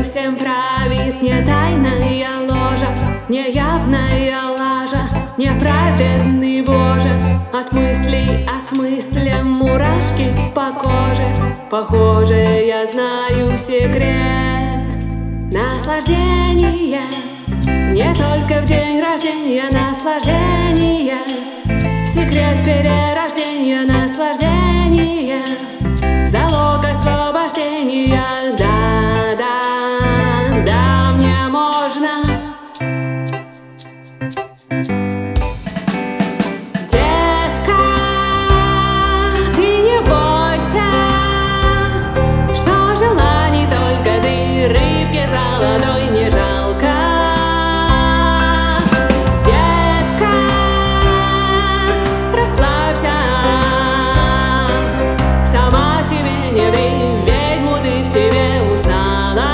Миром всем правит не тайная ложа, не явная лажа, неправедный Боже. От мыслей о смысле мурашки по коже. Похоже, я знаю секрет наслаждения. Не только в день рождения наслаждения. Секрет перерождения наслаждения. Залог освобождения. Да, да, да, мне можно. Детка, ты не бойся, что желаний только ты, рыбке золотой не жалко. Детка, расслабься, сама себе не ври, ведьму ты в себе узнала.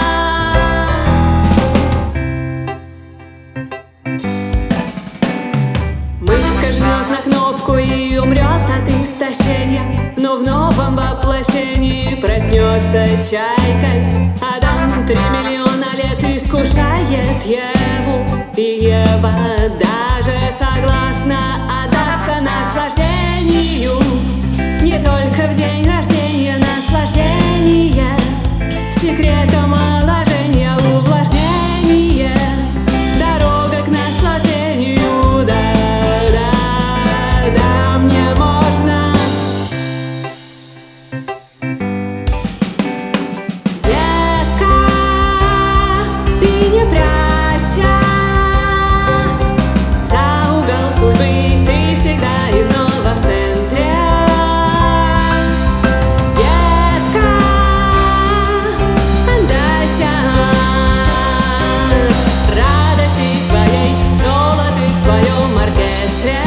Мышка жмет на кнопку и умрет от истощения, но в новом воплощении проснется чайкой. Адам 3 миллиона лет искушает Еву, и Ева даже согласна отдаться наслаждению. Не только в день рождения наслаждение, секретом омоложения увлажнение, дорога к наслаждению. Да, да, да, мне можно. Детка, ты не прячься за угол судьбы, ты всегда и снова в центре. Детка, отдайся радости своей, соло ты в своем оркестре.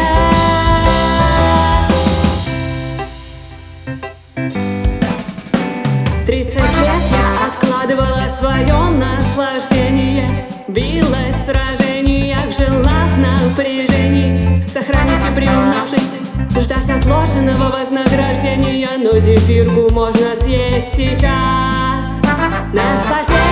30 лет я откладывала свое наслаждение, билась в сражениях, жила в напряжении. Сохранить и приумножить, ждать отложенного вознаграждения, но зефирку можно съесть сейчас. Наслаждение.